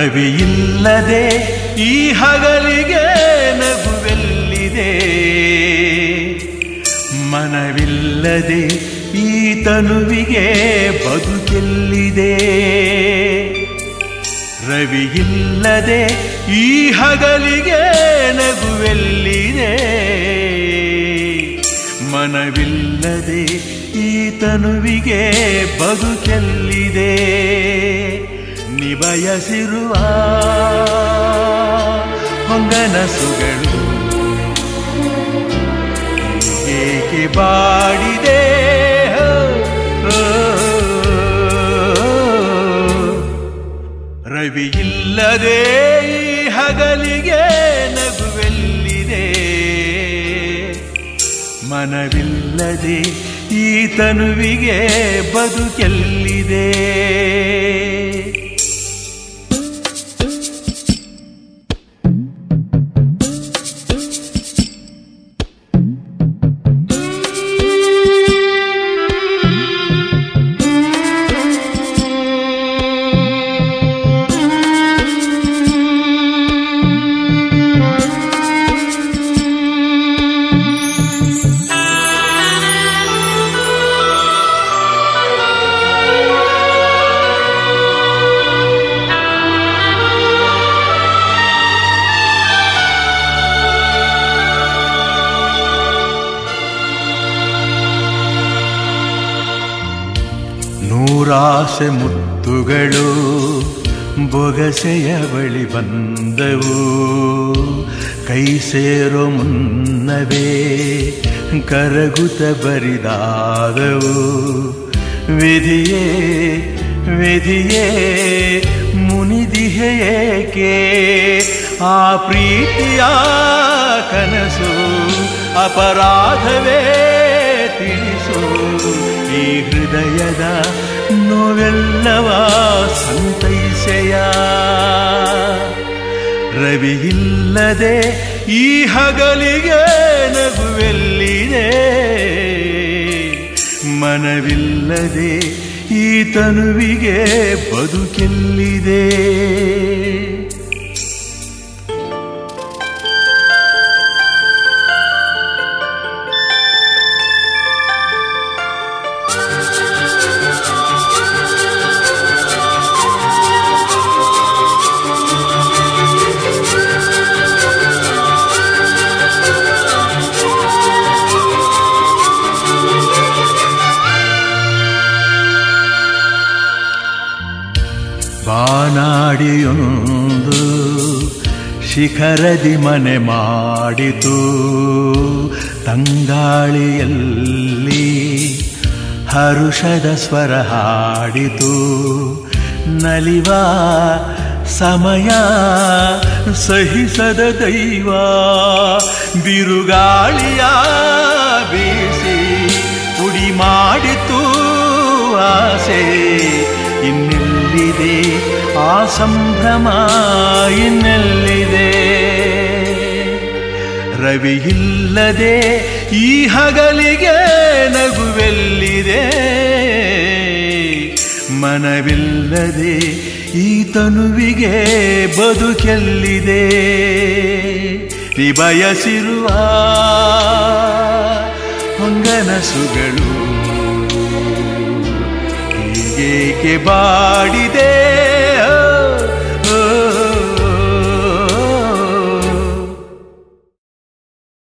ರವಿಯಿಲ್ಲದೆ ಈ ಹಗಲಿಗೆ ನಗುವೆಲ್ಲಿದೆ, ಮನವಿಲ್ಲದೆ ಈ ತನುವಿಗೆ ಬದುಕೆಲ್ಲಿದೆ. ರವಿಯಿಲ್ಲದೆ ಈ ಹಗಲಿಗೆ ನಗುವೆಲ್ಲಿದೆ, ಮನವಿಲ್ಲದೆ ಈ ತನುವಿಗೆ ಬದುಕೆಲ್ಲಿದೆ. ನಿಬಯಸಿರುವ ಹೊಂಗನಸುಗಳು ಏಕೆ ಬಾಡಿದೆ, ರವಿಯಿಲ್ಲದೆ ಈ ಹಗಲಿಗೆ ನಗುವೆಲ್ಲಿದೆ, ಮನವಿಲ್ಲದೆ ಈ ತನುವಿಗೆ ಬದುಕೆಲ್ಲಿದೆ. ನೂರಾಸೆ ಮುತ್ತುಗಳು ಬೊಗಸೆಯ ಬಳಿ ಬಂದವು, ಕೈ ಸೇರೋ ಮುನ್ನವೇ ಕರಗುತ್ತ ಬರಿದಾದವು. ವಿಧಿಯೇ ವಿಧಿಯೇ ಮುನಿದಿಹೇಕೆ ಆ ಪ್ರೀತಿಯ ಕನಸು, ಅಪರಾಧವೇ ತಿಳಿಸು ಈ ಹೃದಯದ ನೋವೆಲ್ಲವ ಸಂತೈಸೆಯ. ರವಿಯಿಲ್ಲದೆ ಈ ಹಗಲಿಗೆ ನಗುವೆಲ್ಲಿದೆ, ಮನವಿಲ್ಲದೆ ಈ ತನುವಿಗೆ ಬದುಕೆಲ್ಲಿದೆ. ಬಾನಾಡಿಯೊಂದು ಶಿಖರದಿ ಮನೆ ಮಾಡಿತು, ತಂಗಾಳಿಯಲ್ಲಿ ಹರುಷದ ಸ್ವರ ಹಾಡಿತು. ನಲಿವ ಸಮಯ ಸಹಿಸದ ದೈವ ಬಿರುಗಾಳಿಯ ಬೀಸಿ ಪುಡಿ ಮಾಡಿತು ಆಸೆ. ಇನ್ನೆಲ್ಲಿದೆ ಆ ಸಂಭ್ರಮ, ಇನ್ನೆಲ್ಲಿದೆ ರವಿಯಿಲ್ಲದೆ ಈ ಹಗಲಿಗೆ ನಗುವೆಲ್ಲಿದೆ, ಮನವಿಲ್ಲದೆ ಈ ತನುವಿಗೆ ಬದುಕೆಲ್ಲಿದೆ. ನಿಬಯಸಿರುವ ಹೊಂಗನಸುಗಳು ಏಕೆ ಬಾಡಿದೆ,